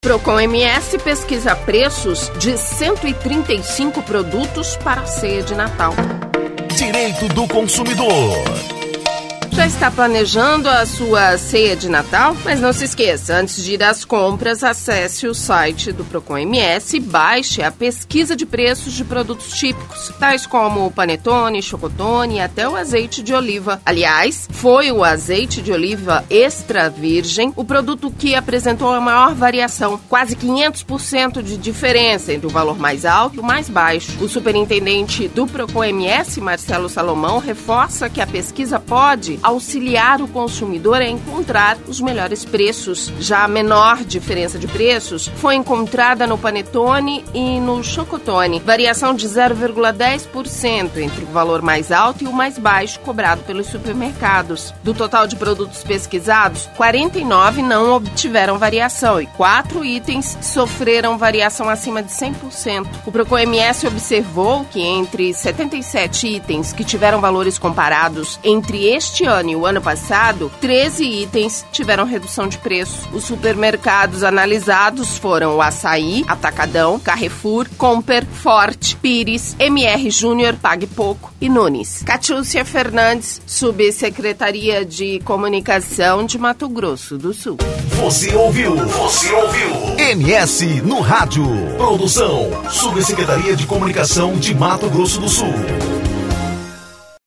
Procon MS pesquisa preços de 135 produtos para a ceia de Natal. Direito do consumidor. Já está planejando a sua ceia de Natal? Mas não se esqueça, antes de ir às compras, acesse o site do Procon MS e baixe a pesquisa de preços de produtos típicos, tais como o panetone, chocotone e até o azeite de oliva. Aliás, foi o azeite de oliva extra virgem o produto que apresentou a maior variação, quase 500% de diferença entre o valor mais alto e o mais baixo. O superintendente do Procon MS, Marcelo Salomão, reforça que a pesquisa pode auxiliar o consumidor a encontrar os melhores preços. Já a menor diferença de preços foi encontrada no panetone e no chocotone, variação de 0,10% entre o valor mais alto e o mais baixo cobrado pelos supermercados. Do total de produtos pesquisados, 49 não obtiveram variação e 4 itens sofreram variação acima de 100%. O Procon MS observou que entre 77 itens que tiveram valores comparados entre este ano e o ano passado, 13 itens tiveram redução de preço. Os supermercados analisados foram o Açaí, Atacadão, Carrefour, Comper, Forte, Pires, MR Júnior, Pague Pouco e Nunes. Catiúcia Fernandes, Subsecretaria de Comunicação de Mato Grosso do Sul. Você ouviu? MS no rádio. Produção, Subsecretaria de Comunicação de Mato Grosso do Sul.